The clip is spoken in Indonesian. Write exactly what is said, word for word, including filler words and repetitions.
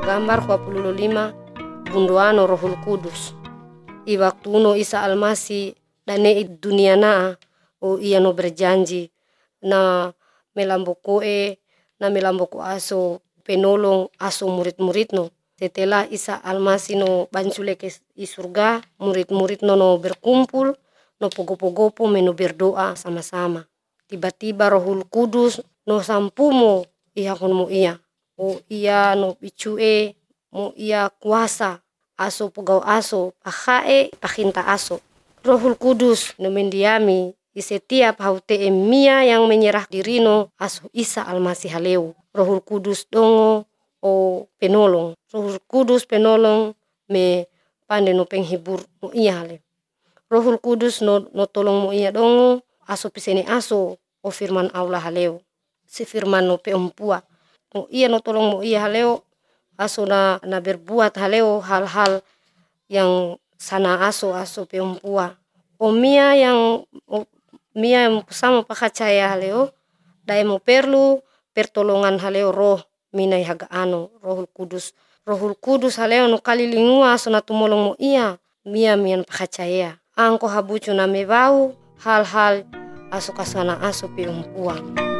Gambar dua puluh lima bundoano Rohul Kudus. I waktu uno Isa Almasi dane dunia naa o ia no berjanji na melambokoe na melamboko aso penolong aso murid-murid no. Setelah Isa Almasi no bancule ke i surga, murid-murid no no berkumpul no pogo-pogopo meno berdoa sama-sama. Tiba-tiba Rohul Kudus no sampumo iha kon mo ia. O ia no picue mo ia kuasa aso pugau aso pahae pakinta aso. Rohul Kudus no mendiami di setiap haute emia yang menyerah diri no aso Isa Almasi haleu. Rohul Kudus dongo o penolong. Rohul Kudus penolong me pande no penghibur mo ia hale. Rohul Kudus no, no tolong mo ia dongo aso pisene aso o firman Allah haleu. Si firman no peumpua. Mo ia no tolong mo ia haleo aso na, na berbuat haleo hal-hal yang sana aso aso peumpua. O mia yang o, mia yang sama pakacaya haleo dae mo perlu pertolongan haleo roh mina haga ano Rohul Kudus. Rohul Kudus haleo no kali lingua aso na tumolong mo ia mia mian pakacaya. Angko habucu na mebau hal-hal aso kasana aso peumpua.